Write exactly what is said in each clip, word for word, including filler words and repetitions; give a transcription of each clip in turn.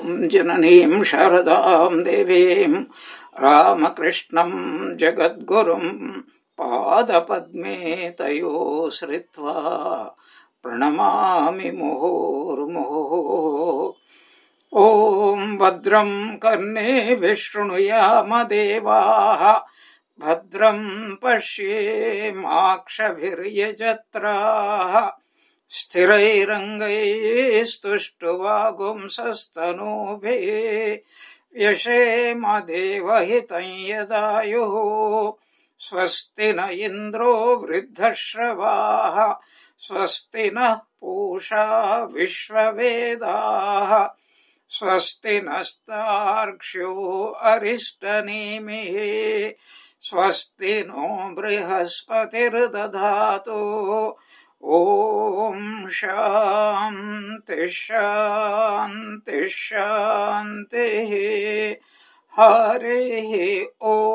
Om Jananim Sharadam Devim Ramakrishnan Jagadgurum Pada Padme Tayo Sritva Pranamami Muhurmuhu. Om Bhadram Karne Vishnuyama Devaha Bhadram Pashye Makshabhiryajatra Sthirairangai Stushtuva Sastanubhe Yashema Devahitam Yadayo Swasti na Indro Vriddhashravaha Swasti na Pusha Vishwavedaha Swasti nastarksho aristanimihi Swasti no brihaspatir dadhato Om Shanti Shanti Shanti Hare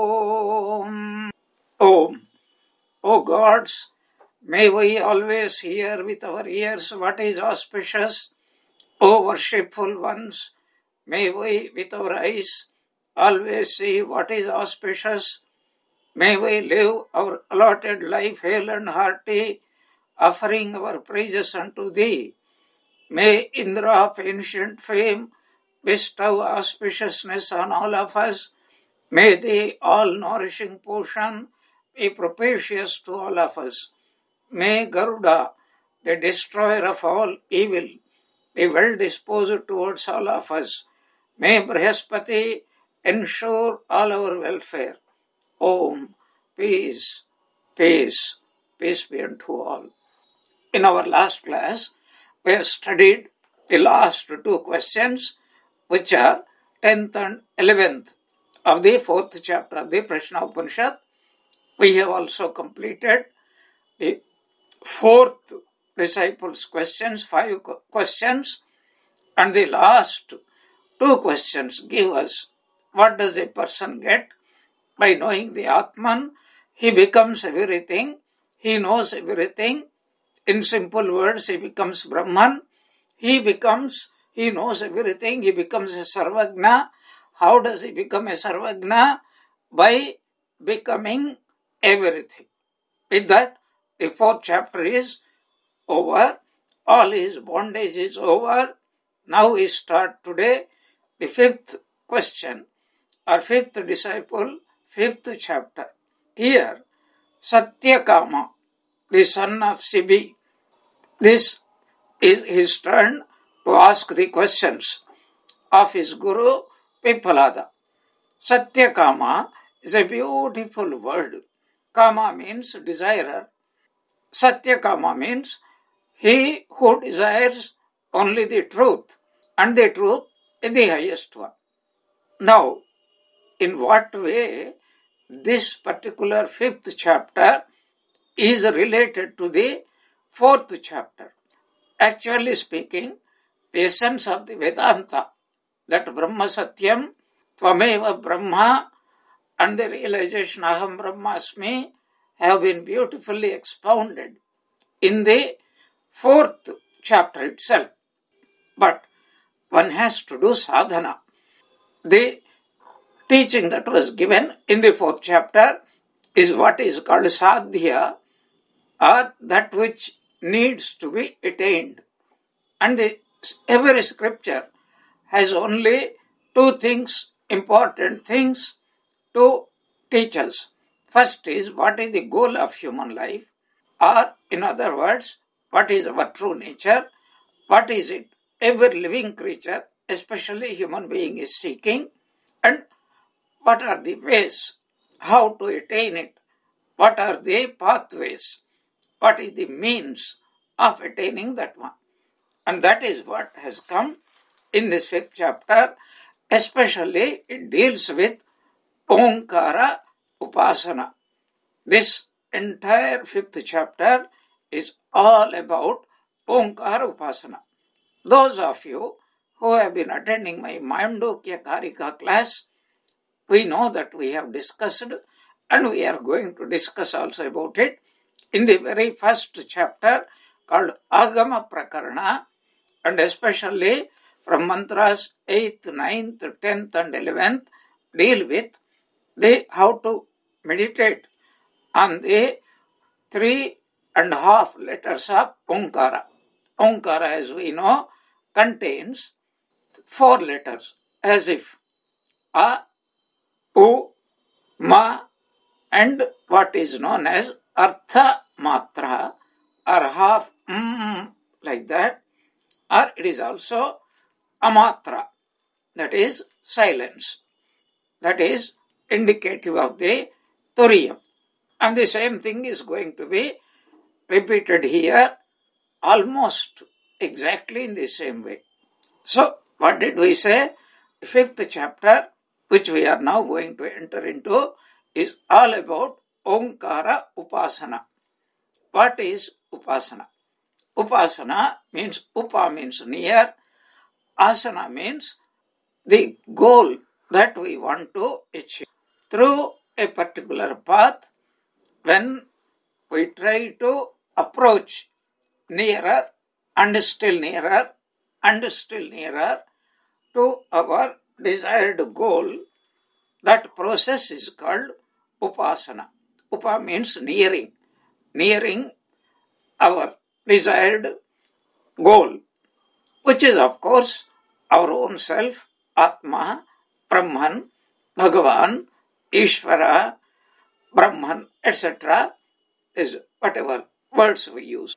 Om. Om. O gods, may we always hear with our ears what is auspicious. O worshipful ones, may we with our eyes always see what is auspicious. May we live our allotted life hale and hearty, offering our praises unto thee. May Indra of ancient fame bestow auspiciousness on all of us. May the all-nourishing portion be propitious to all of us. May Garuda, the destroyer of all evil, be well disposed towards all of us. May Brihaspati ensure all our welfare. Om. Peace, peace, peace be unto all. In our last class, we have studied the last two questions, which are tenth and eleventh of the fourth chapter of the Prashna Upanishad. We have also completed the fourth disciples' questions, five questions, and the last two questions give us what does a person get by knowing the Atman. He becomes everything, he knows everything. In simple words, he becomes Brahman. He becomes, he knows everything, he becomes a Sarvagna. How does he become a Sarvagna? By becoming everything. With that, the fourth chapter is over. All his bondage is over. Now we start today the fifth question, or fifth disciple, fifth chapter. Here, Satyakama, the son of Sibi, this is his turn to ask the questions of his guru, Pippalada. Satyakama is a beautiful word. Kama means desirer. Satyakama means he who desires only the truth, and the truth is the highest one. Now, in what way this particular fifth chapter is related to the fourth chapter? Actually speaking, the essence of the Vedanta, that Brahma Satyam, Tvameva Brahma, and the realization Aham Brahmasmi have been beautifully expounded in the fourth chapter itself. But one has to do sadhana. The teaching that was given in the fourth chapter is what is called sadhya, or that which needs to be attained. And the, every scripture has only two things, important things, to teach us. First is what is the goal of human life, or in other words, what is our true nature, what is it every living creature, especially human being, is seeking, and what are the ways, how to attain it, what are the pathways, what is the means of attaining that one. And that is what has come in this fifth chapter. Especially it deals with Omkara Upasana. This entire fifth chapter is all about Omkara Upasana. Those of you who have been attending my Mandukya Karika class, we know that we have discussed, and we are going to discuss also about it, in the very first chapter called Agama Prakarana, and especially from mantras eighth, ninth, tenth and eleventh deal with the how to meditate on the three and a half letters of Omkara. Omkara, as we know, contains four letters, as if A, U, Ma, and what is known as Artha Matra, or half mm, like that, or it is also Amatra, that is silence, that is indicative of the Turiyam. And the same thing is going to be repeated here almost exactly in the same way. So, what did we say? The fifth chapter, which we are now going to enter into, is all about Omkara Upasana. What is Upasana? Upasana means, Upa means near, Asana means the goal that we want to achieve. Through a particular path, when we try to approach nearer and still nearer and still nearer to our desired goal, that process is called Upasana. Upa means nearing, nearing our desired goal, which is of course our own self, Atma, Brahman, Bhagavan, Ishvara, Brahman, et cetera is whatever words we use.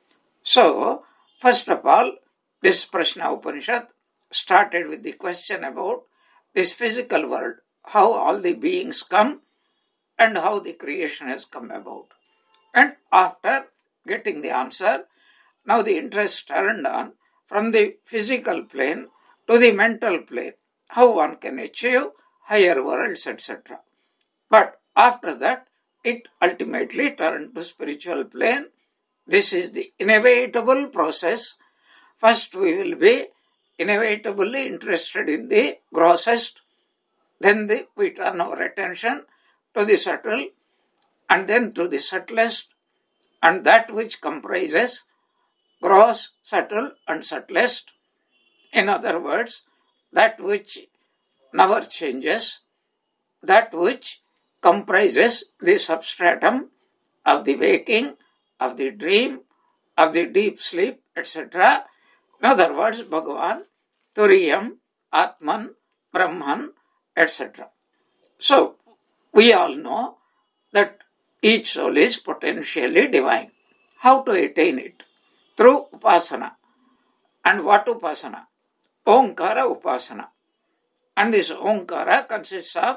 So, first of all, this Prashna Upanishad started with the question about this physical world, how all the beings come and how the creation has come about. And after getting the answer, now the interest turned on from the physical plane to the mental plane, how one can achieve higher worlds, et cetera. But after that, it ultimately turned to spiritual plane. This is the inevitable process. First, we will be inevitably interested in the grossest, then the, we turn our attention to the subtle, and then to the subtlest, and that which comprises gross, subtle, and subtlest. In other words, that which never changes, that which comprises the substratum of the waking, of the dream, of the deep sleep, et cetera. In other words, Bhagavan, Turiyam, Atman, Brahman, et cetera. So, we all know that each soul is potentially divine. How to attain it? Through Upasana. And what Upasana? Omkara Upasana. And this Omkara consists of,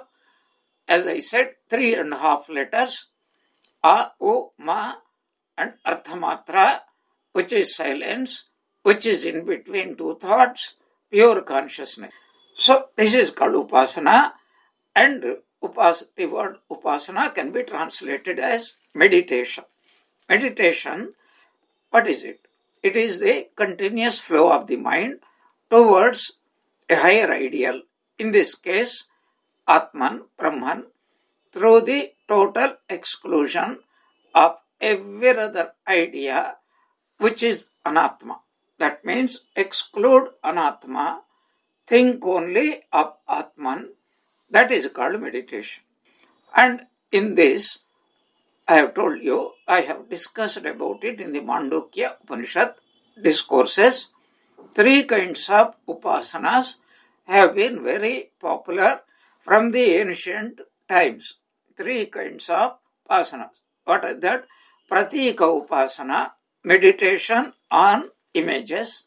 as I said, three and a half letters, A, U, Ma, and Arthamatra, which is silence, which is in between two thoughts, pure consciousness. So, this is called Upasana, and upas, the word Upasana can be translated as meditation. Meditation, what is it? It is the continuous flow of the mind towards a higher ideal, in this case, Atman, Brahman, through the total exclusion of every other idea which is Anatma. That means exclude Anatma, think only of Atman. That is called meditation. And in this, I have told you, I have discussed about it in the Mandukya Upanishad discourses. Three kinds of upasanas have been very popular from the ancient times. Three kinds of upasanas. What are that? Pratika upasana, meditation on images.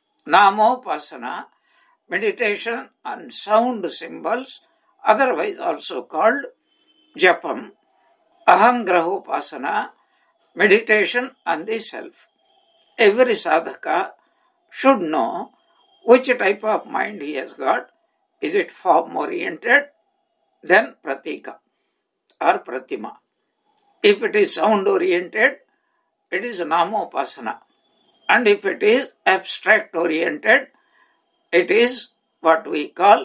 Namopasana, meditation on sound symbols, otherwise also called Japam. Ahangrahopasana, meditation on the self. Every sadhaka should know which type of mind he has got. Is it form oriented? Then pratika or pratima. If it is sound oriented, it is namopasana. And if it is abstract oriented, it is what we call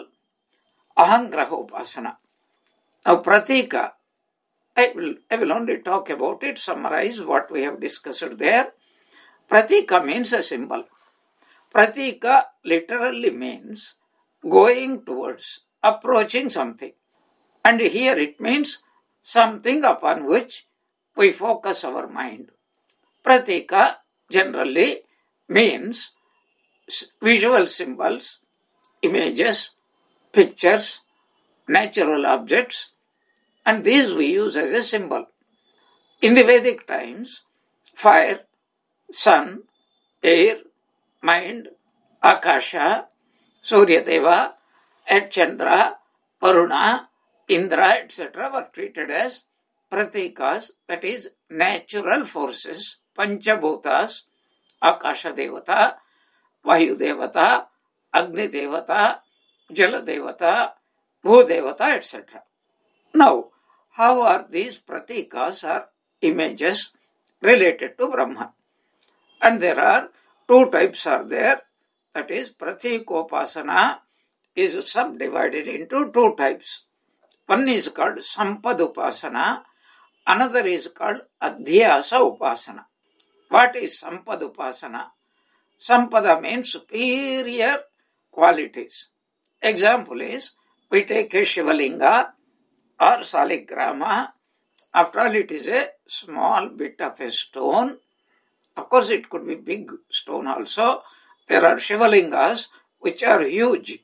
ahangrahopasana. Now pratika, I will, I will only talk about it, summarize what we have discussed there. Pratika means a symbol. Pratika literally means going towards, approaching something. And here it means something upon which we focus our mind. Pratika generally means visual symbols, images, pictures, natural objects, and these we use as a symbol. In the Vedic times, fire, sun, air, mind, Akasha, Suryadeva, and Chandra, Varuna, Indra, et cetera were treated as pratikas, that is, natural forces, Panchabhutas, Akasha Devata, Vayu Devata, Agni Devata, Jala Devata, Bhu Devata, et cetera. Now, how are these pratikas or images related to Brahman? And there are two types are there. That is, pratikopasana is subdivided into two types. One is called sampadupasana, another is called adhyasa upasana. What is sampadupasana? Sampada means superior qualities. Example is, we take a Shivalinga or Saligrama. After all, it is a small bit of a stone. Of course, it could be big stone also. There are Shivalingas which are huge.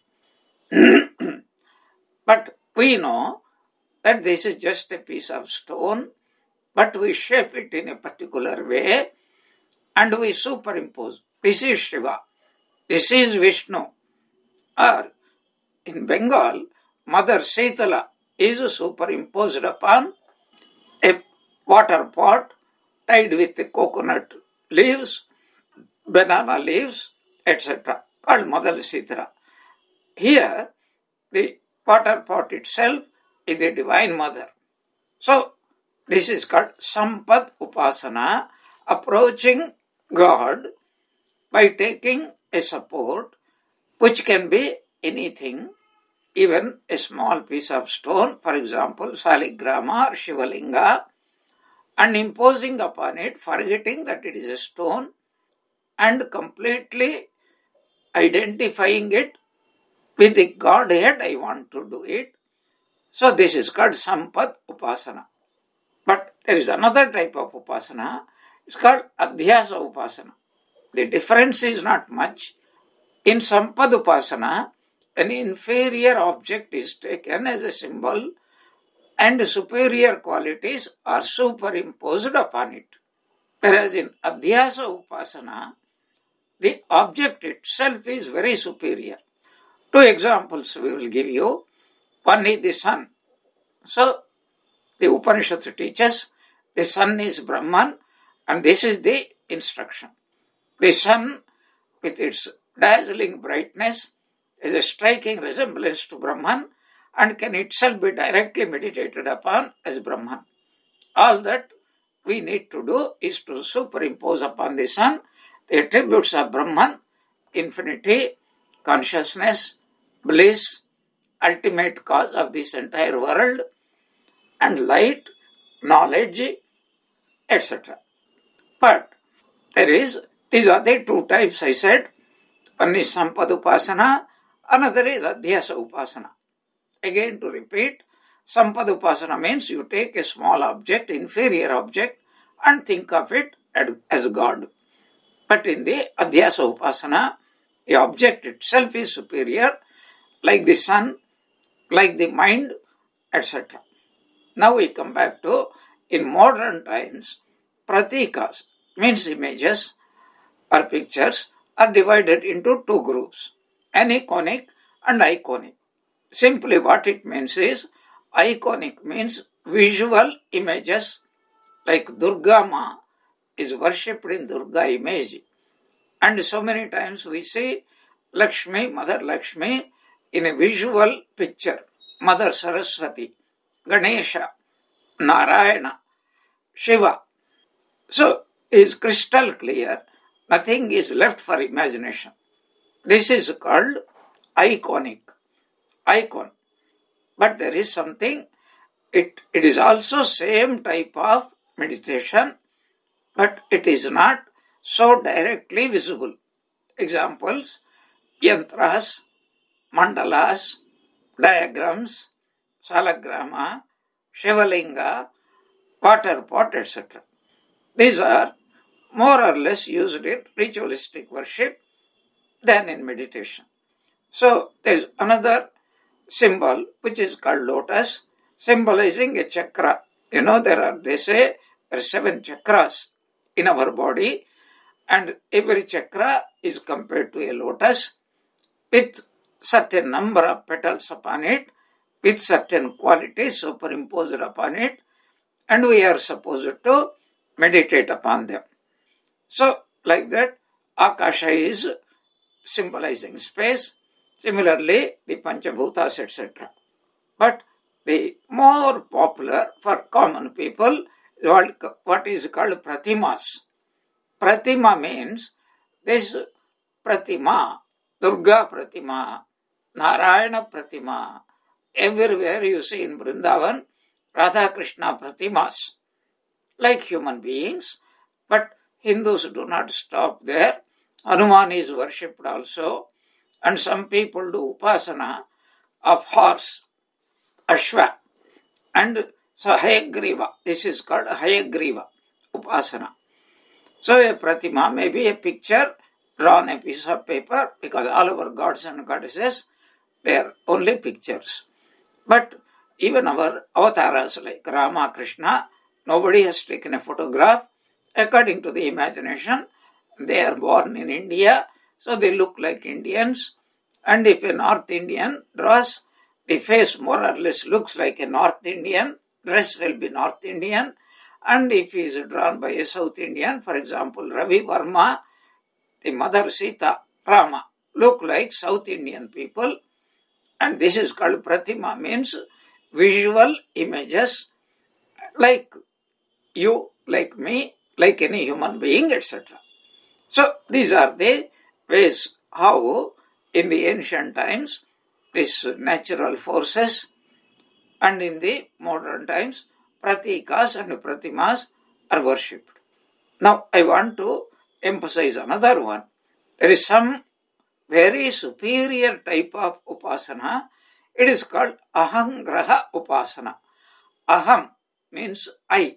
But we know that this is just a piece of stone, but we shape it in a particular way and we superimpose. This is Shiva. This is Vishnu. Or in Bengal, Mother Sitala is superimposed upon a water pot tied with the coconut leaves, banana leaves, et cetera, called Mother Sitala. Here, the water pot itself is the Divine Mother. So, this is called Sampad Upasana, approaching God by taking a support, which can be anything, even a small piece of stone, for example, Saligrama or Shivalinga, and imposing upon it, forgetting that it is a stone, and completely identifying it with the Godhead, I want to do it. So this is called Sampad Upasana. But there is another type of Upasana, it's called Adhyasa Upasana. The difference is not much. In Sampad Upasana, an inferior object is taken as a symbol and superior qualities are superimposed upon it. Whereas in Adhyasa Upasana, the object itself is very superior. Two examples we will give you. One is the sun. So, the Upanishad teaches the sun is Brahman and this is the instruction. The sun, with its dazzling brightness, is a striking resemblance to Brahman and can itself be directly meditated upon as Brahman. All that we need to do is to superimpose upon the sun the attributes of Brahman, infinity, consciousness, bliss, ultimate cause of this entire world, and light, knowledge, et cetera. But there is, these are the two types I said. One is Sampadupasana, another is Adhyasa Upasana. Again to repeat, Sampadupasana means you take a small object, inferior object, and think of it as God. But in the Adhyasa Upasana, the object itself is superior, like the sun, like the mind, et cetera. Now we come back to, in modern times, pratikas, means images or pictures, are divided into two groups, aniconic and iconic. Simply what it means is, iconic means visual images, like Durga Ma is worshipped in Durga image. And so many times we see Lakshmi, Mother Lakshmi, in a visual picture, Mother Saraswati, Ganesha, Narayana, Shiva. So, it is crystal clear, nothing is left for imagination. This is called iconic, icon. But there is something, it, it is also same type of meditation, but it is not so directly visible. Examples: yantras, mandalas, diagrams, salagrama, shivalinga, water pot, et cetera. These are more or less used in ritualistic worship than in meditation. So there is another symbol which is called lotus, symbolizing a chakra. You know, there are, they say, there are seven chakras in our body, and every chakra is compared to a lotus with certain number of petals upon it, with certain qualities superimposed upon it, and we are supposed to meditate upon them. So, like that, Akasha is symbolizing space. Similarly, the Panchabhutas, et cetera. But the more popular for common people is what is called Pratimas. Pratima means this Pratima, Durga Pratima, Narayana Pratima. Everywhere you see in Vrindavan, Radha Krishna Pratimas, like human beings, but Hindus do not stop there. Hanuman is worshipped also, and some people do upasana of horse, Ashwa, and so Hayagriva. This is called Hayagriva upasana. So a pratima may be a picture drawn on a piece of paper, because all our gods and goddesses, they are only pictures. But even our avatars like Rama, Krishna, nobody has taken a photograph. According to the imagination, they are born in India, so they look like Indians. And if a North Indian draws, the face more or less looks like a North Indian, dress will be North Indian. And if he is drawn by a South Indian, for example, Ravi Varma, the mother Sita, Rama, look like South Indian people. And this is called Pratima, means visual images, like you, like me, like any human being, et cetera. So these are the ways how in the ancient times these natural forces, and in the modern times pratikas and pratimas are worshipped. Now I want to emphasize another one. There is some very superior type of upasana. It is called ahangraha upasana. Aham means I.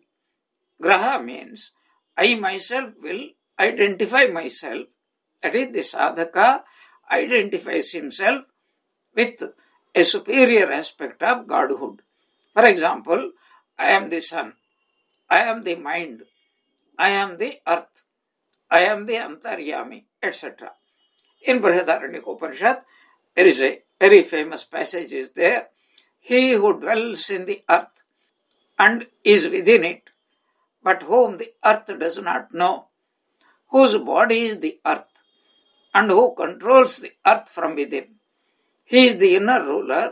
Graha means I myself will identify myself. That is, the sadhaka identifies himself with a superior aspect of godhood. For example, I am the sun, I am the mind, I am the earth, I am the antaryami, et cetera. In Brihadaranyaka Upanishad, there is a very famous passage is there. He who dwells in the earth and is within it, but whom the earth does not know, whose body is the earth, and who controls the earth from within. He is the inner ruler.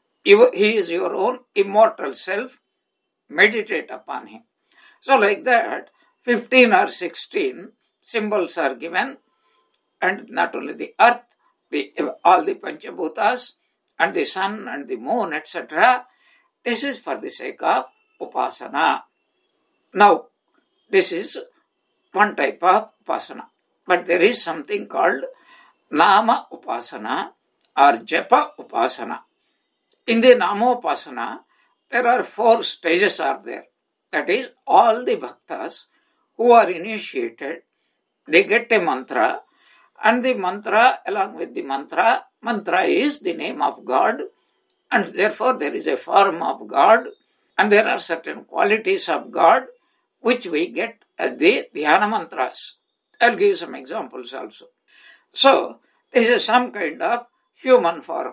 He is your own immortal self. Meditate upon him. So like that, fifteen or sixteen symbols are given, and not only the earth, the all the Panchabhutas, and the sun and the moon, et cetera. This is for the sake of upasana. Now, this is one type of upasana. But there is something called Nama Upasana or Japa Upasana. In the Nama Upasana, there are four stages are there. That is, all the bhaktas who are initiated, they get a mantra, and the mantra, along with the mantra, mantra is the name of God, and therefore there is a form of God, and there are certain qualities of God which we get as the dhyana mantras. I'll give some examples also. So, this is some kind of human form.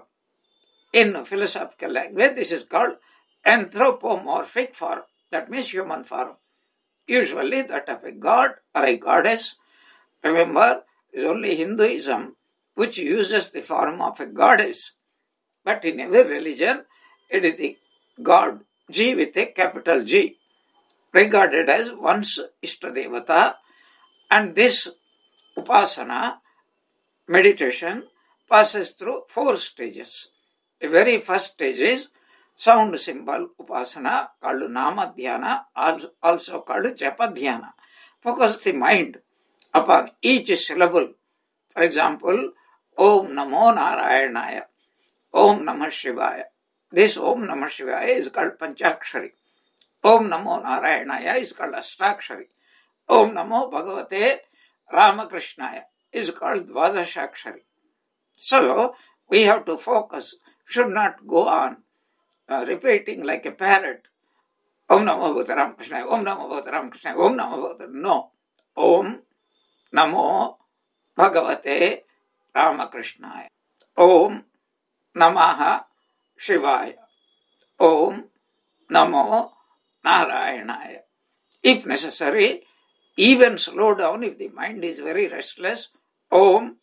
In philosophical language, this is called anthropomorphic form. That means human form. Usually that of a god or a goddess. Remember, it is only Hinduism which uses the form of a goddess. But in every religion, it is the god, G with a capital G, regarded as one's Ishtadevata. And this upasana, meditation, passes through four stages. The very first stage is sound symbol upasana, called Nama Dhyana, also called Japa Dhyana. Focus the mind upon each syllable For example, Om Namo Narayanaya, Om Namah Shivaya. This Om Namah Shivaya is called Panchakshari. Om Namo Narayanaya is called Ashtakshari. Om Namo Bhagavate Ramakrishnaya is called Dvadashakshari. So, we have to focus, should not go on uh, repeating like a parrot. Om Namo Bhagavate Ramakrishnaya, Om Namo Bhagavate Ramakrishnaya, Om Namo Bhagavate. No. Om Namo Bhagavate Ramakrishnaya. Om Namaha Shivaya. Om Namo Narayanaya. If necessary, even slow down if the mind is very restless. Om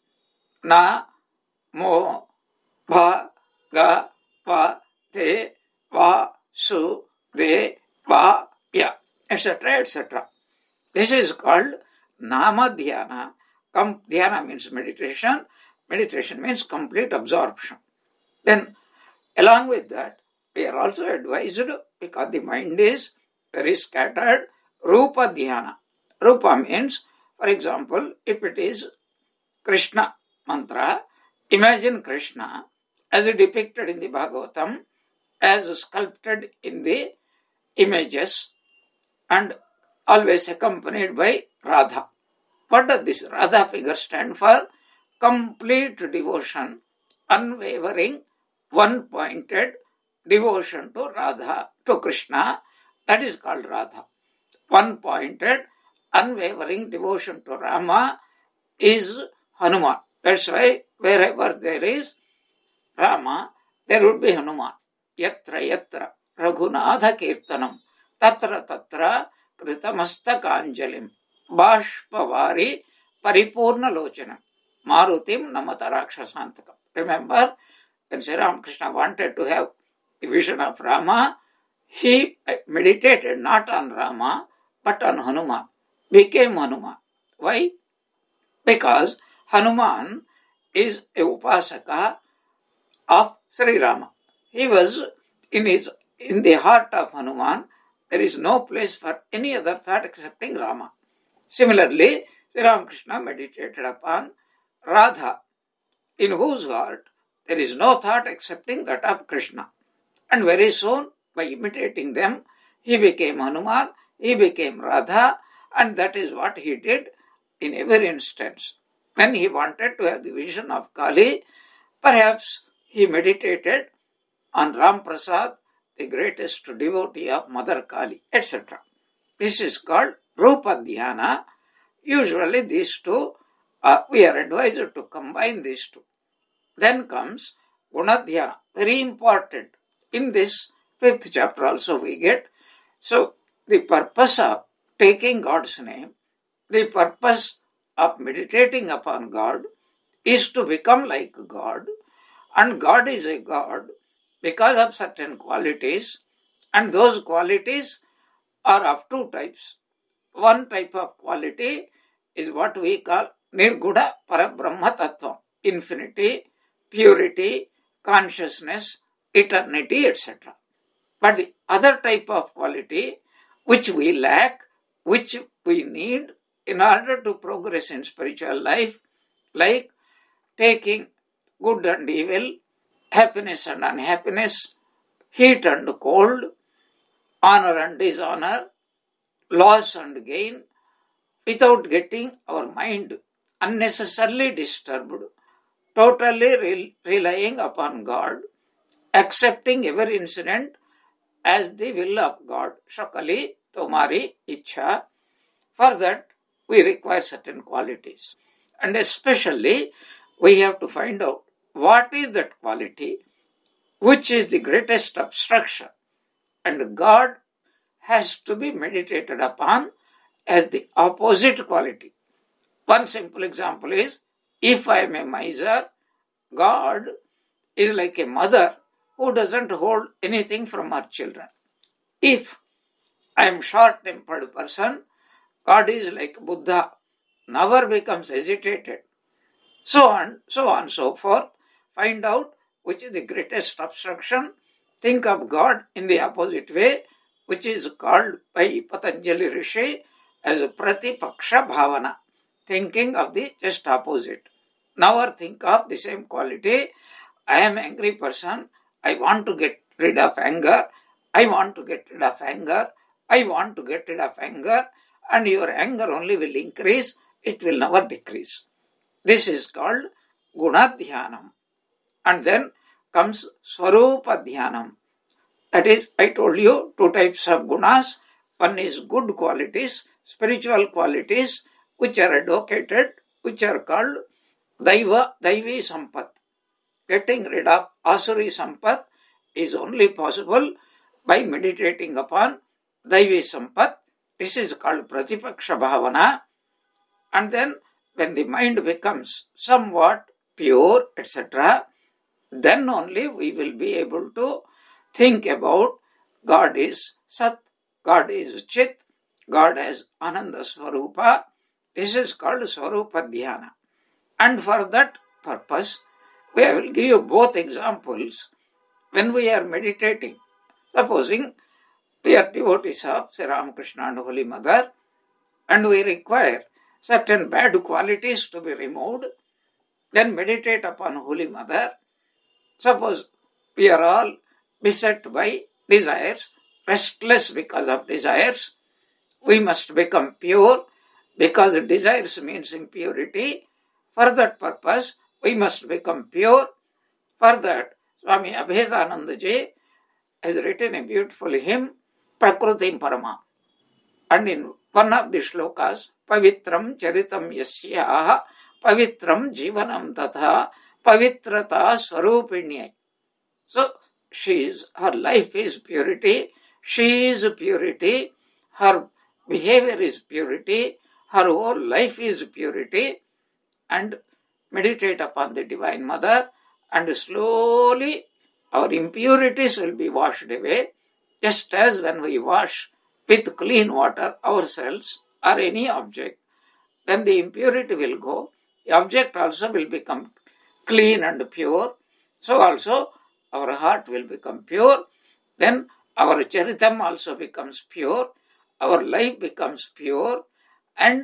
Namo Bhagavate Vasudevaya, et cetera, et cetera. This is called Nama Dhyana. Com- Dhyana means meditation. Meditation means complete absorption. Then, along with that, we are also advised, because the mind is very scattered, Rupa Dhyana. Rupa means, for example, if it is Krishna mantra, imagine Krishna as depicted in the Bhagavatam, as sculpted in the images, and always accompanied by Radha. What does this Radha figure stand for? Complete devotion, unwavering, one-pointed devotion to Radha, to Krishna. That is called Radha. One-pointed, unwavering devotion to Rama is Hanuman. That's why wherever there is Rama, there would be Hanuman. Yatra yatra Raghunatha Kirtanam tatra tatra Kritamastakāñjalim Bashpavari Paripurna Lochanam Marutim Namata Rakshasantakam. Remember, when Sri Ramakrishna wanted to have a vision of Rama, he meditated not on Rama, but on Hanuman. Became Hanuman. Why? Because Hanuman is a upasaka of Sri Rama. He was in his in the heart of Hanuman. There is no place for any other thought excepting Rama. Similarly, Sri Ramakrishna meditated upon Radha, in whose heart there is no thought excepting that of Krishna. And very soon, by imitating them, he became Hanuman, he became Radha, and that is what he did in every instance. When he wanted to have the vision of Kali, perhaps he meditated on Ram Prasad, the greatest devotee of Mother Kali, et cetera. This is called Rupa Dhyana. Usually these two, uh, we are advised to combine these two. Then comes Guna Dhyana, very important. In this fifth chapter also we get. So the purpose of taking God's name, the purpose of meditating upon God is to become like God. And God is a God because of certain qualities, and those qualities are of two types. One type of quality is what we call Nirguna Parabrahma Tattva, infinity, purity, consciousness, eternity, et cetera. But the other type of quality which we lack, which we need in order to progress in spiritual life, like taking good and evil, happiness and unhappiness, heat and cold, honor and dishonor, loss and gain, without getting our mind unnecessarily disturbed, totally re- relying upon God, accepting every incident as the will of God. Shakali Tomari Ichha. For that, we require certain qualities. And especially, we have to find out what is that quality which is the greatest obstruction. And God has to be meditated upon as the opposite quality. One simple example is, if I am a miser, God is like a mother who doesn't hold anything from her children. If I am short-tempered person, God is like Buddha, never becomes agitated. So on, so on, so forth. Find out which is the greatest obstruction. Think of God in the opposite way, which is called by Patanjali Rishi as Pratipaksha Bhavana, thinking of the just opposite. Never think of the same quality. I am an angry person. I want to get rid of anger. I want to get rid of anger. I want to get rid of anger. And your anger only will increase. It will never decrease. This is called Guna Dhyanam. And then comes Swarupa Dhyanam. That is, I told you, two types of gunas. One is good qualities, spiritual qualities, which are advocated, which are called Daiva, Daivi Sampat. Getting rid of Asuri Sampat is only possible by meditating upon Daivi Sampat. This is called Pratipaksha Bhavana. And then when the mind becomes somewhat pure, et cetera, then only we will be able to think about God is Sat, God is Chit, God is Ananda Swarupa. This is called Swarupa Dhyana. And for that purpose, we will give you both examples. When we are meditating, supposing we are devotees of Sri Ramakrishna and Holy Mother, and we require certain bad qualities to be removed, then meditate upon Holy Mother. Suppose we are all beset by desires, restless because of desires. We must become pure because desires means impurity. For that purpose, we must become pure. For that, Swami Abhedanandaji has written a beautiful hymn, Prakrutim Parama. And in one of the shlokas, Pavitram Charitam Yasyaha, Pavitram Jivanam Tatha, Pavitrata Swarupinyai. So, she is, her life is purity, she is purity, her behavior is purity, her whole life is purity, and meditate upon the Divine Mother, and slowly our impurities will be washed away, just as when we wash with clean water ourselves or any object, then the impurity will go, the object also will become clean and pure, so also our heart will become pure, then our charitam also becomes pure, our life becomes pure, and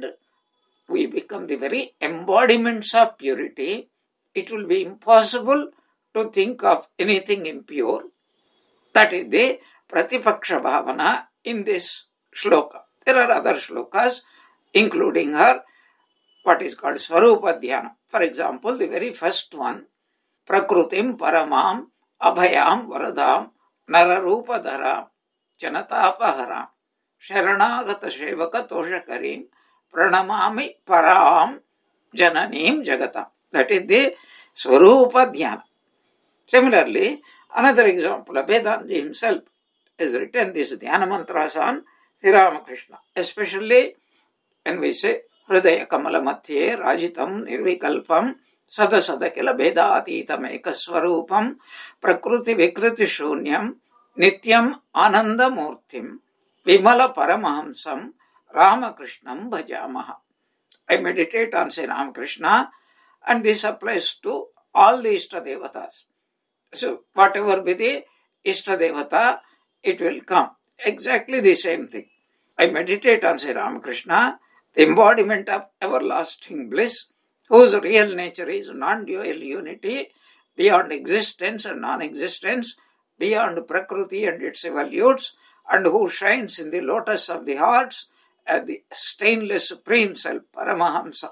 we become the very embodiments of purity. It will be impossible to think of anything impure. That is the Pratipaksha Bhavana in this shloka. There are other shlokas, including her, what is called Swarupa Dhyana. For example, the very first one, Prakrutim Paramam Abhayam Varadam Nararupa Dharam Janatapaharam Sharanagata Shevaka Toshakarim Pranamami Param Jananim Jagata. That is the Swarupa Dhyana. Similarly, another example, Abhedanji himself has written this Dhyana mantras on Sri Ramakrishna, especially when we say Hridaya Kamala Matye Rajitam Nirvikalpam Sada Sadakila Bedatitam Ekaswarupam Prakruti Vikriti Shunyam Nityam Ananda Murtim Vimala Paramahamsam Ramakrishnam Bhajamaha. I meditate on Sri Ramakrishna, and this applies to all the Ishtadevatas. So, whatever be the Ishtadevata, it will come. Exactly the same thing. I meditate on Sri Ramakrishna, the embodiment of everlasting bliss, whose real nature is non-dual unity, beyond existence and non-existence, beyond Prakriti and its evolutes, and who shines in the lotus of the hearts as the stainless Supreme Self, Paramahamsa.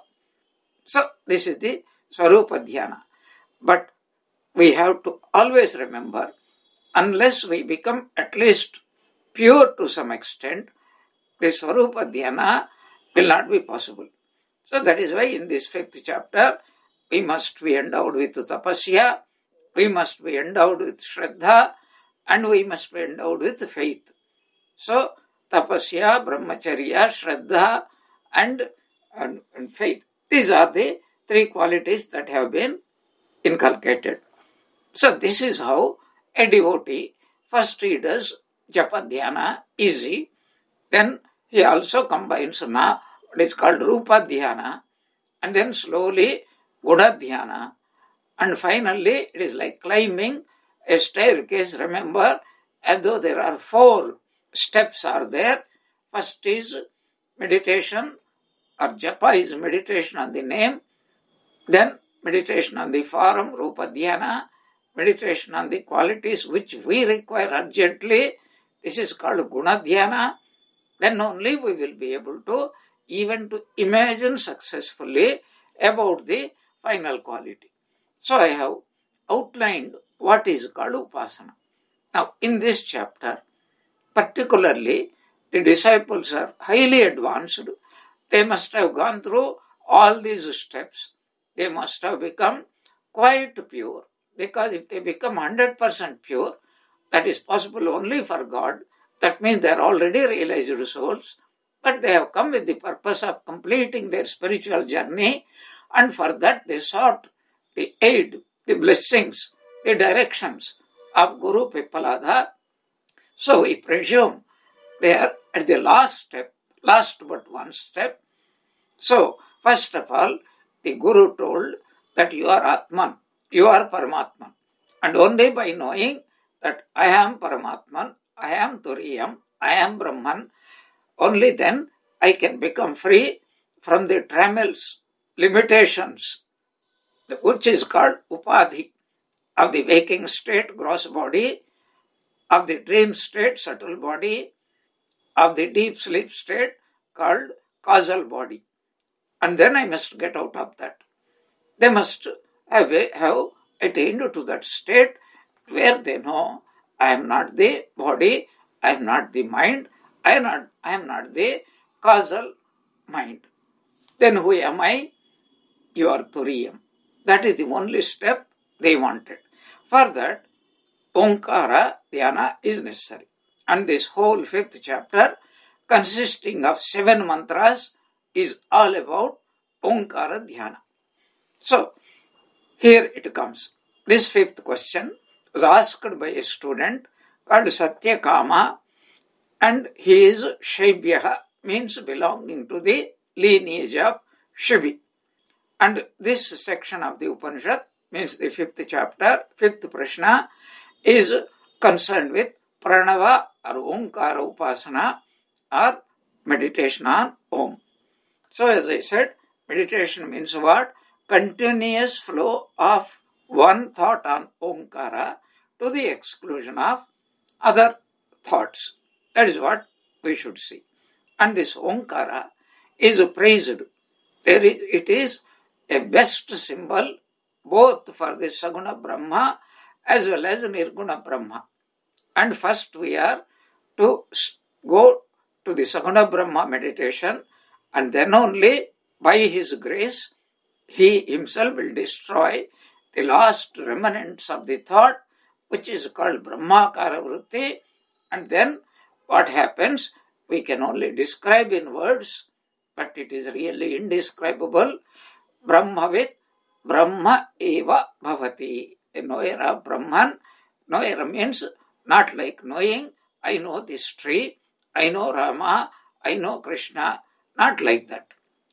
So, this is the Swarupa Dhyana. But we have to always remember, unless we become at least pure to some extent, the Swarupa Dhyana will not be possible. So that is why in this fifth chapter, we must be endowed with tapasya, we must be endowed with shraddha, and we must be endowed with faith. So, tapasya, brahmacharya, shraddha, and, and, and faith. These are the three qualities that have been inculcated. So, this is how a devotee, first he does japa dhyana, easy, then he also combines na, what is called rupa dhyana, and then slowly guna dhyana, and finally it is like climbing a staircase. Remember, as though there are four steps are there. First is meditation, or japa is meditation on the name, then meditation on the form, Rupa Dhyana, meditation on the qualities which we require urgently, this is called Guna Dhyana, then only we will be able to even to imagine successfully about the final quality. So I have outlined what is called Upasana. Now in this chapter, particularly the disciples are highly advanced. They must have gone through all these steps. They must have become quite pure. Because if they become one hundred percent pure, that is possible only for God. That means they are already realized souls. But they have come with the purpose of completing their spiritual journey. And for that they sought the aid, the blessings, the directions of Guru Pippalada. So we presume they are at the last step, last but one step. So, first of all, the Guru told that you are Atman, you are Paramatman. And only by knowing that I am Paramatman, I am Turiyam, I am Brahman, only then I can become free from the trammels, limitations, which is called Upadhi, of the waking state, gross body, of the dream state, subtle body, of the deep sleep state called causal body. And then I must get out of that. They must have, have attained to that state where they know I am not the body, I am not the mind, I am not, I am not the causal mind. Then who am I? You are Turiyam. That is the only step they wanted. For that, Omkara Dhyana is necessary. And this whole fifth chapter, consisting of seven mantras, is all about Omkara Dhyana. So, here it comes. This fifth question was asked by a student called Satyakama, and he is Shaibhyaha, means belonging to the lineage of Shibi. And this section of the Upanishad, means the fifth chapter, fifth Prashna, is concerned with Pranava or Omkara Upasana or meditation on Om. So as I said, meditation means what? Continuous flow of one thought on Omkara to the exclusion of other thoughts. That is what we should see. And this Omkara is praised. There is, it is a best symbol both for the Saguna Brahma as well as Nirguna Brahma. And first we are to go to the Saguna Brahma meditation, and then only by his grace he himself will destroy the last remnants of the thought, which is called Brahmakara Vritti. And then what happens? We can only describe in words, but it is really indescribable. Brahmavit Brahma eva bhavati. A knower of Brahman. Knower means not like knowing, I know this tree, I know Rama, I know Krishna. Not like that.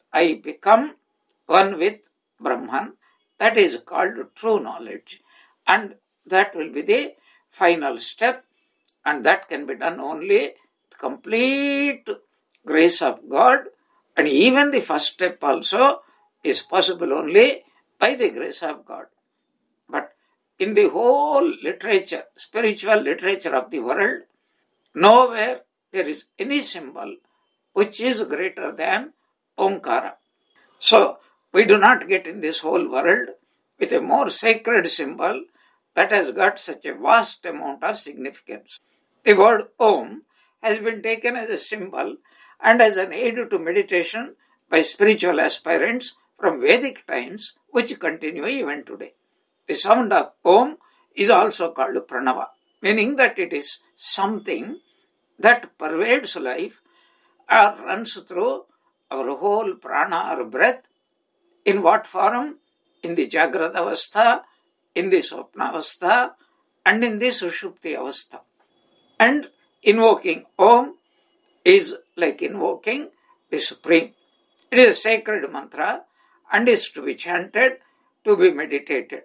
I become one with Brahman. That is called true knowledge. And that will be the final step. And that can be done only with complete grace of God. And even the first step also is possible only by the grace of God. But in the whole literature, spiritual literature of the world, nowhere there is any symbol which is greater than Omkara. So, we do not get in this whole world with a more sacred symbol that has got such a vast amount of significance. The word Om has been taken as a symbol and as an aid to meditation by spiritual aspirants from Vedic times, which continue even today. The sound of Om is also called Pranava, meaning that it is something that pervades life or runs through our whole prana or breath. In what form? In the Jagrata Avastha, in the Swapna Avastha, and in the Sushupti Avastha. And invoking Om is like invoking the Supreme. It is a sacred mantra and is to be chanted, to be meditated.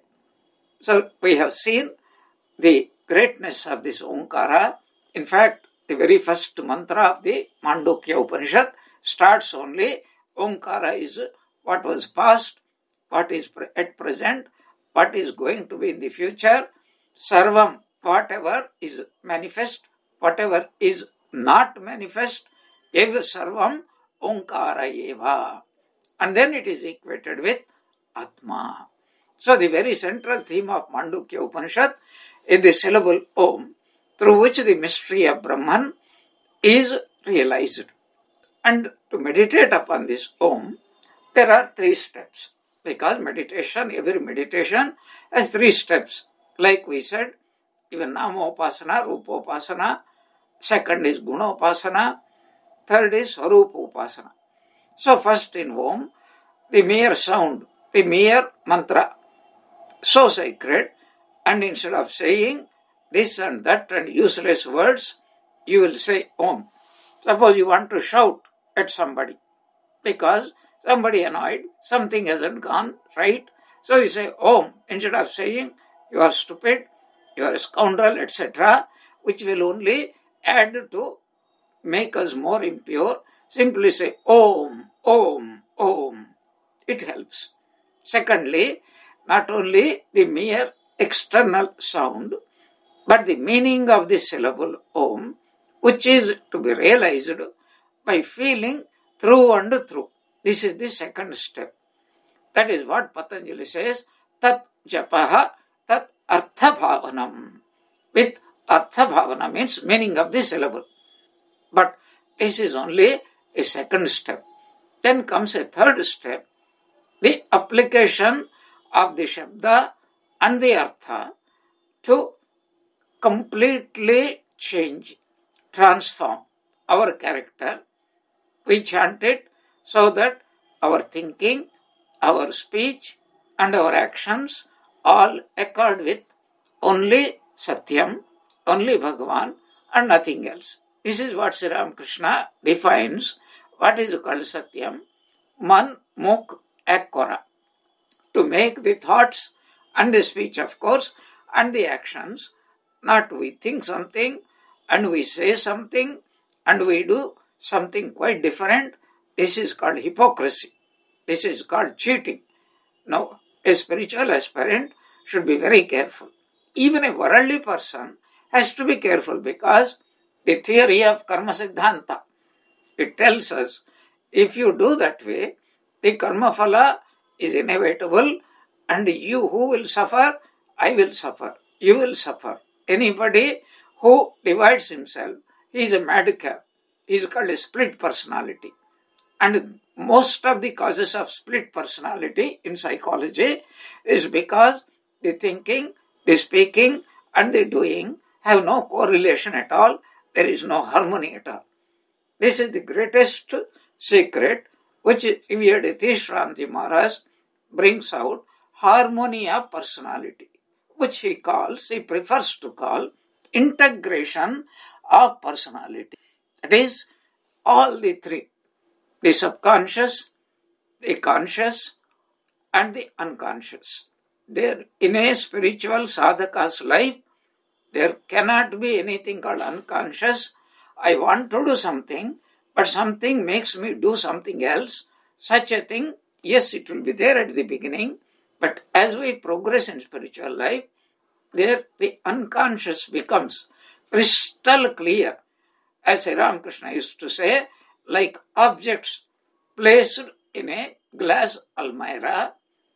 So we have seen the greatness of this Omkara. In fact, the very first mantra of the Mandukya Upanishad starts only Omkara is what was past, what is at present, what is going to be in the future, Sarvam, whatever is manifest, whatever is not manifest, Ev Sarvam Omkara Eva. And then it is equated with Atma. So the very central theme of Mandukya Upanishad is the syllable Om, through which the mystery of Brahman is realized. And to meditate upon this Om, there are three steps. Because meditation, every meditation has three steps. Like we said, even Namopasana, Rupopasana, second is Gunopasana, third is Swarupopasana. So first in Om, the mere sound, the mere mantra, so sacred, and instead of saying this and that and useless words, you will say Om. Suppose you want to shout at somebody because somebody annoyed, something hasn't gone right, so you say Om instead of saying you are stupid, you are a scoundrel, et cetera, which will only add to make us more impure. Simply say Om, Om, Om. It helps. Secondly, not only the mere external sound, but the meaning of the syllable Om, which is to be realized by feeling through and through. This is the second step. That is what Patanjali says, Tat Japaha Tat Artha Bhavanam. With Artha Bhavana means meaning of the syllable. But this is only a second step. Then comes a third step, the application of the Shabda and the Artha to completely change, transform our character. We chant it so that our thinking, our speech and our actions all accord with only Satyam, only Bhagavan and nothing else. This is what Sri Ramakrishna defines what is called Satyam, Man, Muk, Akkora. To make the thoughts and the speech, of course, and the actions, not we think something and we say something and we do something quite different. This is called hypocrisy. This is called cheating. Now, a spiritual aspirant should be very careful. Even a worldly person has to be careful because the theory of Karma Siddhanta, it tells us if you do that way, the Karma Phala is inevitable and you who will suffer, I will suffer, you will suffer. Anybody who divides himself, he is a madcap. He is called a split personality. And most of the causes of split personality in psychology is because the thinking, the speaking and the doing have no correlation at all. There is no harmony at all. This is the greatest secret which revered Yatish Ranji Maharaj brings out, harmony of personality, which he calls, he prefers to call integration of personality. That is, all the three, the subconscious, the conscious and the unconscious. There, in a spiritual sadhaka's life, there cannot be anything called unconscious. I want to do something, but something makes me do something else. Such a thing, yes, it will be there at the beginning, but as we progress in spiritual life, there the unconscious becomes crystal clear. As Sri Ramakrishna used to say, like objects placed in a glass almirah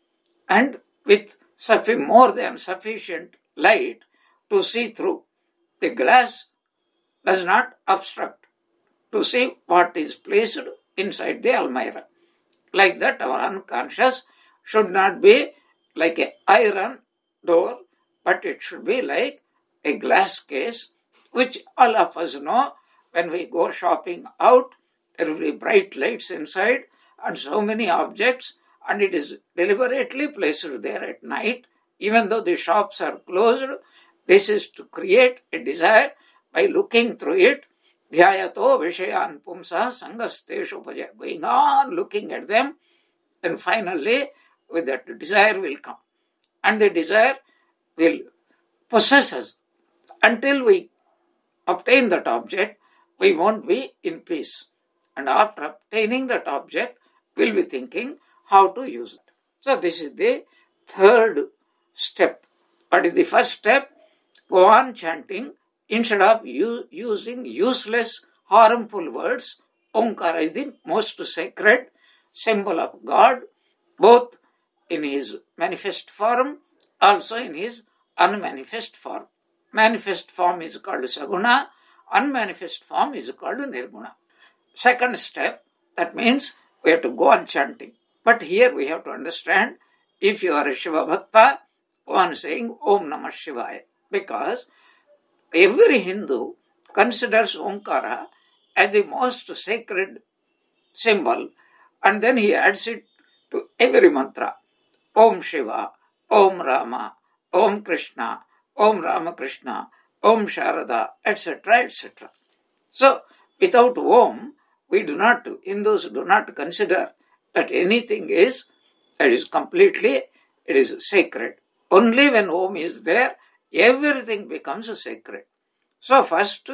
and with more than sufficient light to see through. The glass does not obstruct to see what is placed inside the almirah. Like that, our unconscious should not be like an iron door, but it should be like a glass case, which all of us know when we go shopping out, there will be bright lights inside and so many objects, and it is deliberately placed there at night, even though the shops are closed. This is to create a desire by looking through it. Dhyayato Vishayan Pumsa Sangasteshu Paja. Going on looking at them, then finally with that desire will come. And the desire will possess us. Until we obtain that object, we won't be in peace. And after obtaining that object, we'll be thinking how to use it. So this is the third step. What is the first step? Go on chanting instead of u- using useless, harmful words. Omkara is the most sacred symbol of God, both in his manifest form, also in his unmanifest form. Manifest form is called Saguna, unmanifest form is called Nirguna. Second step, that means we have to go on chanting. But here we have to understand, if you are a Shiva Bhakta, go on saying Om Namah Shivaya. Because every Hindu considers Omkara as the most sacred symbol, and then he adds it to every mantra. Om Shiva, Om Rama, Om Krishna, Om Ramakrishna, Om Sharada, et cetera, et cetera. So, without Om, we do not, Hindus do not consider that anything is, that is completely, it is sacred. Only when Om is there, everything becomes sacred. So, first,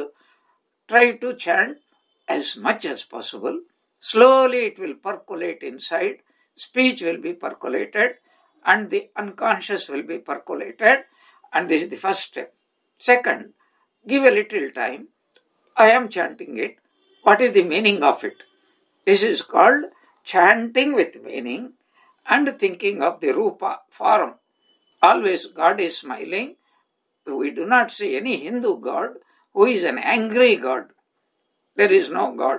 try to chant as much as possible. Slowly it will percolate inside, speech will be percolated, and the unconscious will be percolated, and this is the first step. Second, give a little time. I am chanting it. What is the meaning of it? This is called chanting with meaning and thinking of the Rupa, form. Always God is smiling. We do not see any Hindu God who is an angry God. There is no God.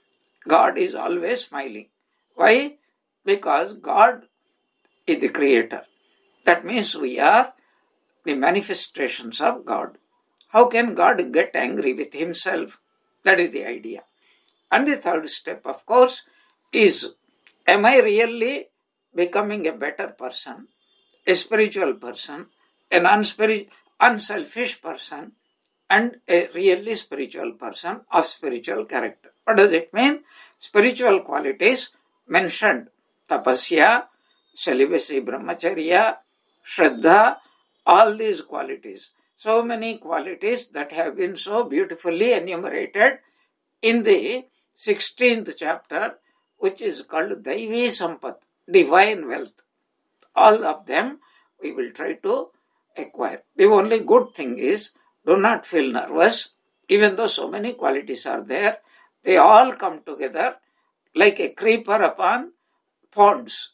God is always smiling. Why? Because God is the creator. That means we are the manifestations of God. How can God get angry with himself? That is the idea. And the third step, of course, is, am I really becoming a better person, a spiritual person, an unspiri- unselfish person, and a really spiritual person of spiritual character? What does it mean? Spiritual qualities mentioned: tapasya, celibacy, brahmacharya, shraddha, all these qualities. So many qualities that have been so beautifully enumerated in the sixteenth chapter, which is called Daivi Sampat, divine wealth. All of them we will try to acquire. The only good thing is, do not feel nervous. Even though so many qualities are there, they all come together like a creeper upon ponds.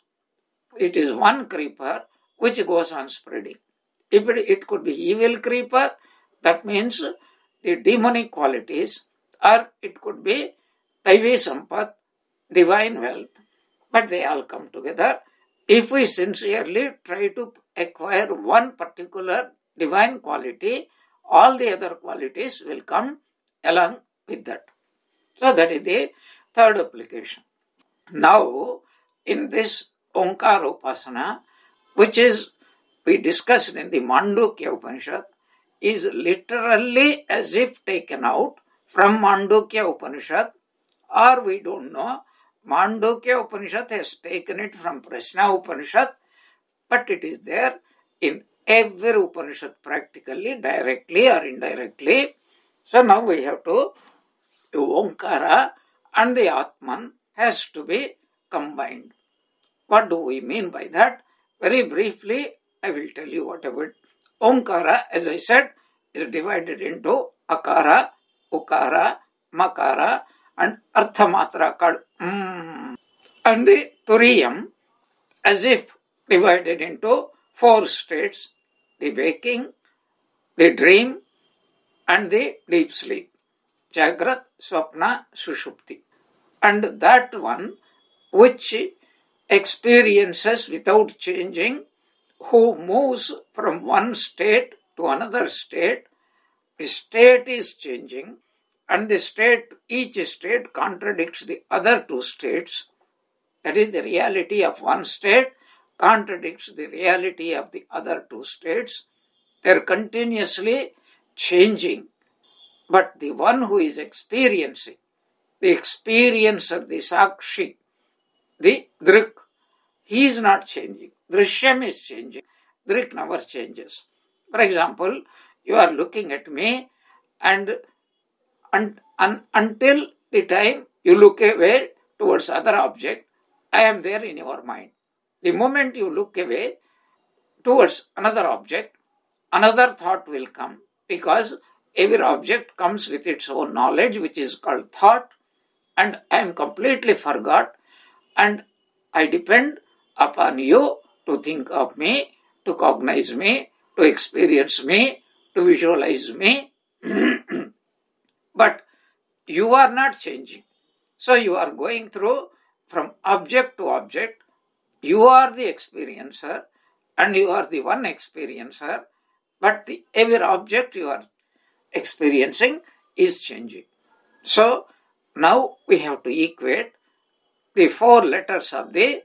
It is one creeper which goes on spreading. If it, it could be evil creeper, that means the demonic qualities, or it could be Daivi Sampat, divine wealth, but they all come together. If we sincerely try to acquire one particular divine quality, all the other qualities will come along with that. So that is the third application. Now, in this Omkara Upasana, which is we discussed in the Mandukya Upanishad, is literally as if taken out from Mandukya Upanishad, or we don't know, Mandukya Upanishad has taken it from Prashna Upanishad, but it is there in every Upanishad practically, directly or indirectly. So now we have to, the Omkara and the Atman has to be combined. What do we mean by that? Very briefly, I will tell you what about Omkara, as I said, is divided into Akara, Ukara, Makara, and Arthamatra called mm. And the Turiyam, as if divided into four states: the waking, the dream, and the deep sleep. Jagrat, Swapna, Sushupti. And that one which experiences without changing, who moves from one state to another state, the state is changing, and the state, each state contradicts the other two states. That is, the reality of one state contradicts the reality of the other two states. They are continuously changing. But the one who is experiencing, the experiencer, the Sakshi, the Drik, he is not changing. Drishyam is changing. Drik never changes. For example, you are looking at me, and un, un, until the time you look away towards other object, I am there in your mind. The moment you look away towards another object, another thought will come, because every object comes with its own knowledge, which is called thought, and I am completely forgot, and I depend upon you to think of me, to cognize me, to experience me, to visualize me. But you are not changing. So you are going through from object to object. You are the experiencer, and you are the one experiencer, but the every object you are experiencing is changing. So now we have to equate the four letters of the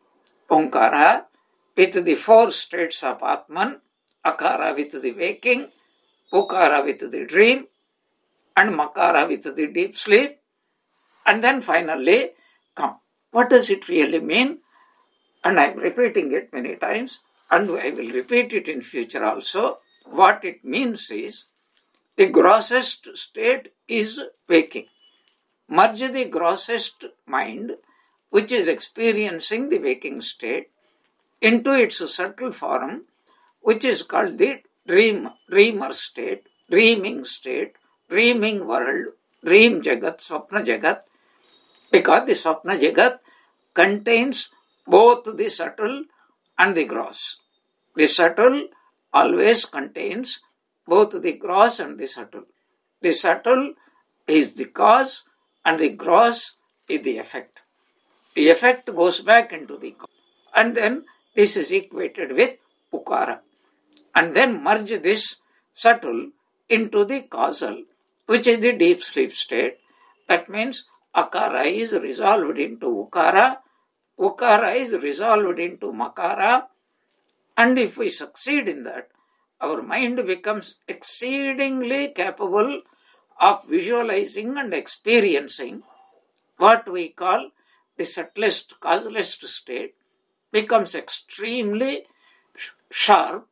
Omkara with the four states of Atman, Akara with the waking, Ukara with the dream, and Makara with the deep sleep, and then finally come. What does it really mean? And I am repeating it many times, and I will repeat it in future also. What it means is, the grossest state is waking. Merge the grossest mind, which is experiencing the waking state, into its subtle form, which is called the dream, dreamer state, dreaming state, dreaming world, dream jagat, swapna jagat, because the swapna jagat contains both the subtle and the gross. The subtle always contains both the gross and the subtle. The subtle is the cause and the gross is the effect. The effect goes back into the cause. And then this is equated with Ukara. And then merge this subtle into the causal, which is the deep sleep state. That means Akara is resolved into Ukara, Ukara is resolved into Makara, and if we succeed in that, our mind becomes exceedingly capable of visualizing and experiencing what we call the subtlest, causalist state, becomes extremely sharp,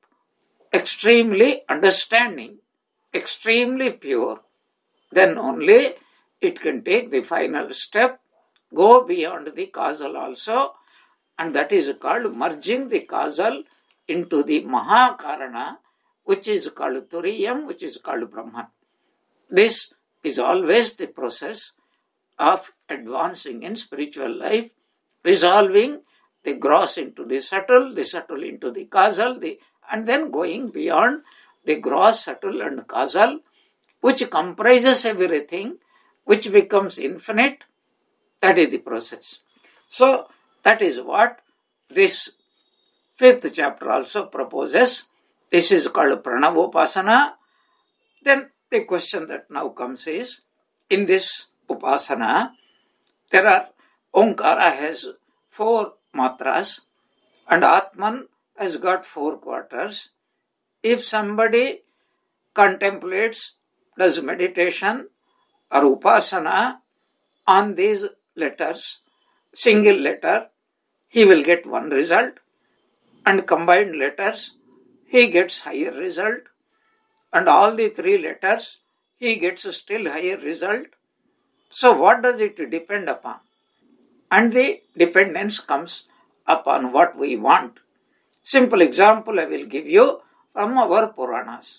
extremely understanding, extremely pure. Then only it can take the final step, go beyond the causal also, and that is called merging the causal into the Mahakarana, which is called Turiyam, which is called Brahman. This is always the process of advancing in spiritual life, resolving the gross into the subtle, the subtle into the causal, the, and then going beyond the gross, subtle and causal, which comprises everything, which becomes infinite. That is the process. So that is what this fifth chapter also proposes. This is called Pranavopasana. Then the question that now comes is, in this Upasana, there are, Omkara has four matras and Atman has got four quarters. If somebody contemplates, does meditation or Upasana on these letters, single letter, he will get one result, and combined letters, he gets higher result, and all the three letters, he gets a still higher result. So what does it depend upon? And the dependence comes upon what we want. Simple example I will give you from our Puranas.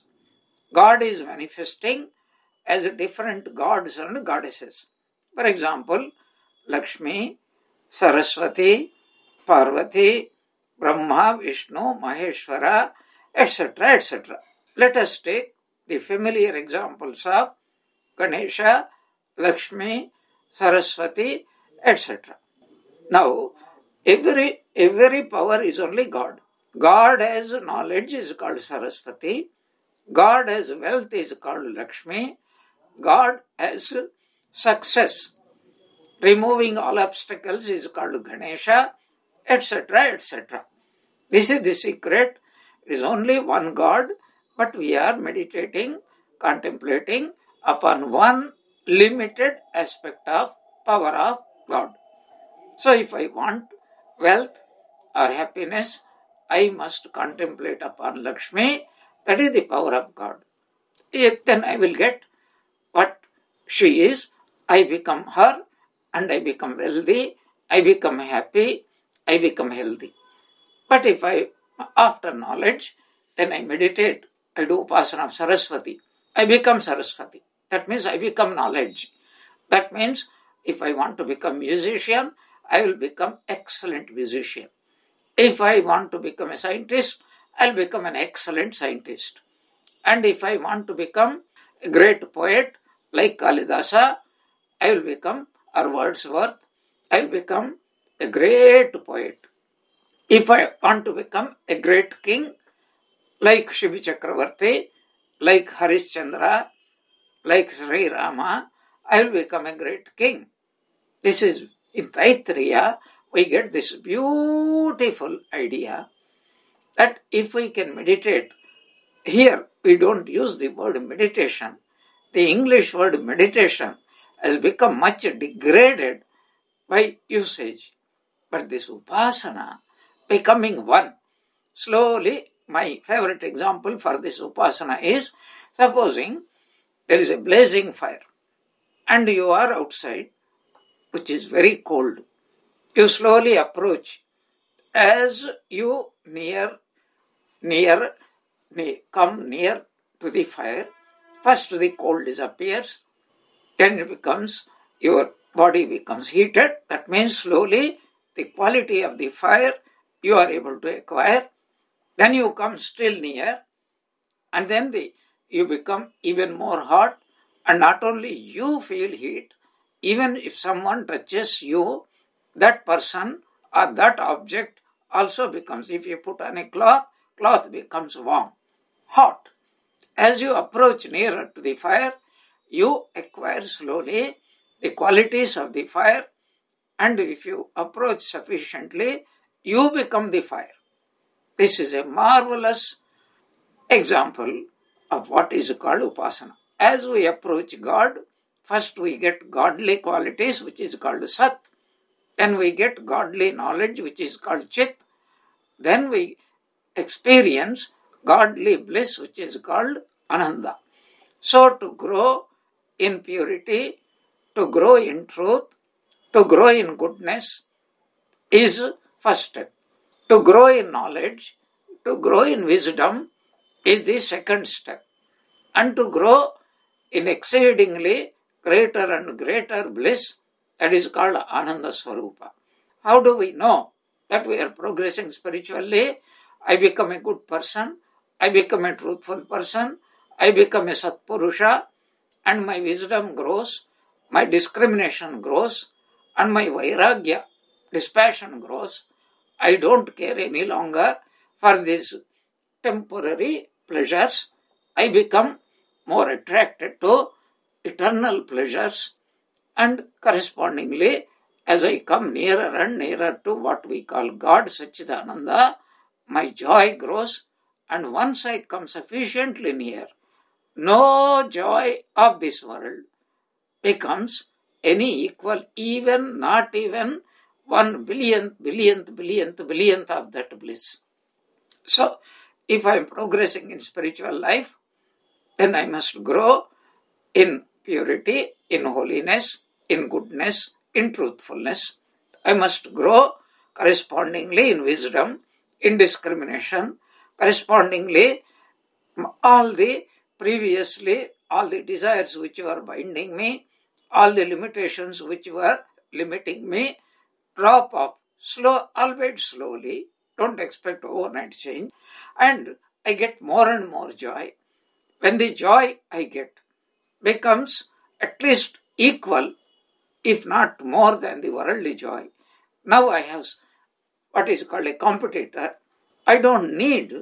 God is manifesting as different gods and goddesses. For example, Lakshmi, Saraswati, Parvati, Brahma, Vishnu, Maheshwara, et cetera, et cetera. Let us take the familiar examples of Ganesha, Lakshmi, Saraswati, et cetera. Now, every, every power is only God. God as knowledge is called Saraswati. God as wealth is called Lakshmi. God as success, removing all obstacles, is called Ganesha, et cetera, et cetera. This is the secret. It is only one God, but we are meditating, contemplating upon one limited aspect of power of God. So if I want wealth or happiness, I must contemplate upon Lakshmi. That is the power of God. If then I will get what she is, I become her, and I become wealthy, I become happy, I become healthy. But if I, after knowledge, then I meditate, I do upasana of Saraswati, I become Saraswati. That means I become knowledge. That means if I want to become musician, I will become excellent musician. If I want to become a scientist, I'll become an excellent scientist. And if I want to become a great poet like Kalidasa, I will become, or Wordsworth, I will become a great poet. If I want to become a great king like Shibi Chakravarti, like Harishchandra, like Sri Rama, I will become a great king. This is, in Taittiriya, we get this beautiful idea that if we can meditate, here we don't use the word meditation. The English word meditation has become much degraded by usage. But this upasana, becoming one, slowly, my favorite example for this upasana is, supposing there is a blazing fire and you are outside, which is very cold. You slowly approach. As you near, near, near, come near to the fire, first the cold disappears, then it becomes, your body becomes heated. That means slowly the quality of the fire you are able to acquire. Then you come still near, and then the, you become even more hot, and not only you feel heat, even if someone touches you, that person or that object also becomes, if you put on a cloth, cloth becomes warm, hot. As you approach nearer to the fire, you acquire slowly the qualities of the fire, and if you approach sufficiently, you become the fire. This is a marvelous example of what is called upasana. As we approach God, first we get godly qualities, which is called Sat. Then we get godly knowledge, which is called Chit. Then we experience godly bliss, which is called Ananda. So to grow in purity, to grow in truth, to grow in goodness is first step. To grow in knowledge, to grow in wisdom is the second step. And to grow in exceedingly greater and greater bliss, that is called Ananda Swarupa. How do we know that we are progressing spiritually? I become a good person, I become a truthful person, I become a Satpurusha, and my wisdom grows, my discrimination grows, and my Vairagya, dispassion grows. I don't care any longer for these temporary pleasures. I become more attracted to eternal pleasures, and correspondingly, as I come nearer and nearer to what we call God, Satchidananda, my joy grows, and once I come sufficiently near, no joy of this world becomes any equal, even not even one billionth, billionth, billionth, billionth of that bliss. So, if I am progressing in spiritual life, then I must grow in purity, in holiness, in goodness, in truthfulness. I must grow correspondingly in wisdom, in discrimination, correspondingly all the previously, all the desires which were binding me, all the limitations which were limiting me, drop off, slow, albeit slowly, don't expect overnight change, and I get more and more joy. When the joy I get becomes at least equal, if not more than the worldly joy, now I have what is called a competitor. I don't need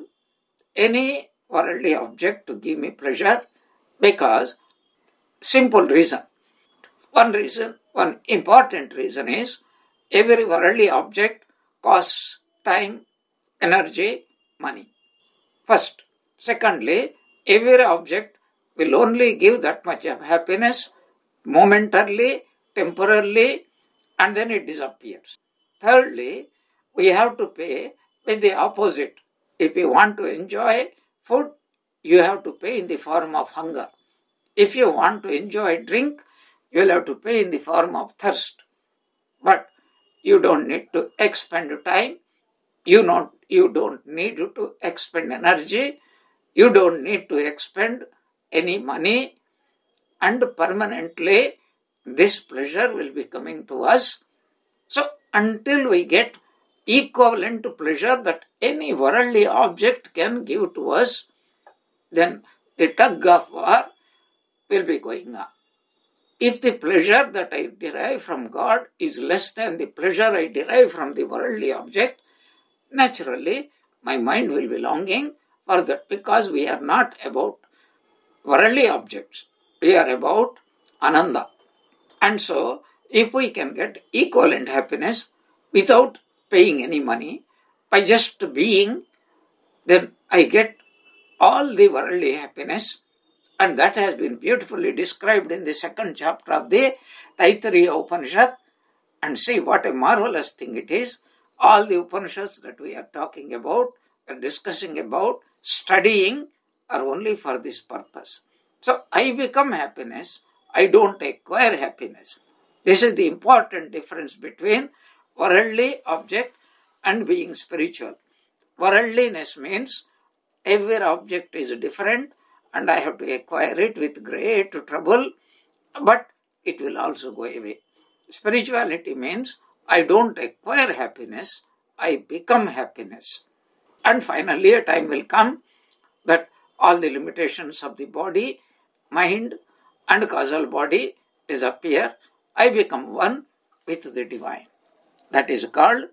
any worldly object to give me pleasure, because simple reason. One reason, one important reason is every worldly object costs time, energy, money. First. Secondly, every object will only give that much of happiness momentarily, temporarily, and then it disappears. Thirdly, we have to pay with the opposite. If you want to enjoy food, you have to pay in the form of hunger. If you want to enjoy drink, you will have to pay in the form of thirst. But you don't need to expend time. You, not, you don't need to expend energy, you don't need to expend any money, and permanently this pleasure will be coming to us. So until we get equivalent pleasure that any worldly object can give to us, then the tug of war will be going on. If the pleasure that I derive from God is less than the pleasure I derive from the worldly object, naturally my mind will be longing for that, because we are not about worldly objects. We are about Ananda. And so, if we can get equivalent happiness without paying any money, by just being, then I get all the worldly happiness. And that has been beautifully described in the second chapter of the Taittiriya Upanishad. And see what a marvelous thing it is. All the Upanishads that we are talking about, are discussing about, studying, are only for this purpose. So I become happiness, I don't acquire happiness. This is the important difference between worldly object and being spiritual. Worldliness means every object is different and I have to acquire it with great trouble, but it will also go away. Spirituality means I don't acquire happiness, I become happiness. And finally a time will come that all the limitations of the body, mind and causal body disappear. I become one with the divine. That is called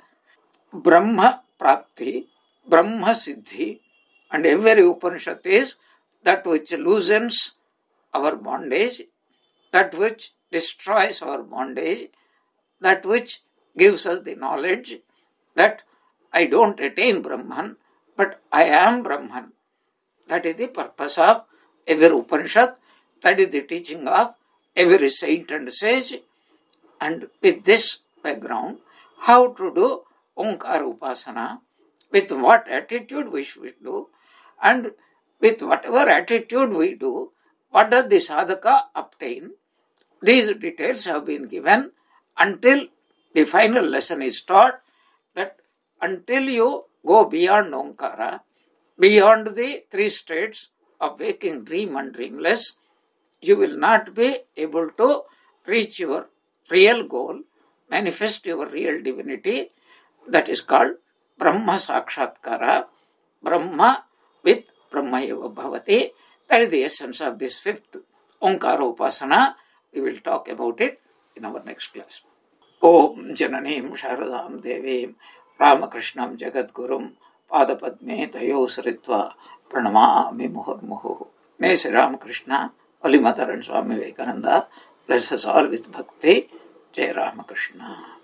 Brahma Prapti, Brahma Siddhi. And every Upanishad is that which loosens our bondage, that which destroys our bondage, that which gives us the knowledge that I don't attain Brahman, but I am Brahman. That is the purpose of every Upanishad. That is the teaching of every saint and sage. And with this background, how to do Omkara Upasana, with what attitude we should do, and with whatever attitude we do, what does the sadhaka obtain? These details have been given until the final lesson is taught, that until you go beyond Omkara, beyond the three states of waking, dream and dreamless, you will not be able to reach your real goal, manifest your real divinity. That is called Brahma Sakshatkara, Brahma with Brahmayeva Bhavati. That is the essence of this fifth Omkara Upasana. We will talk about it in our next class. Om Jananim Sharadam Devim Ramakrishnam Jagadgurum Padapadme Tayo Saritva Pranamami Muhurmuhu. May Sri Ramakrishna, Holy Mother and Swami Vivekananda bless us all with bhakti. Jai Ramakrishna.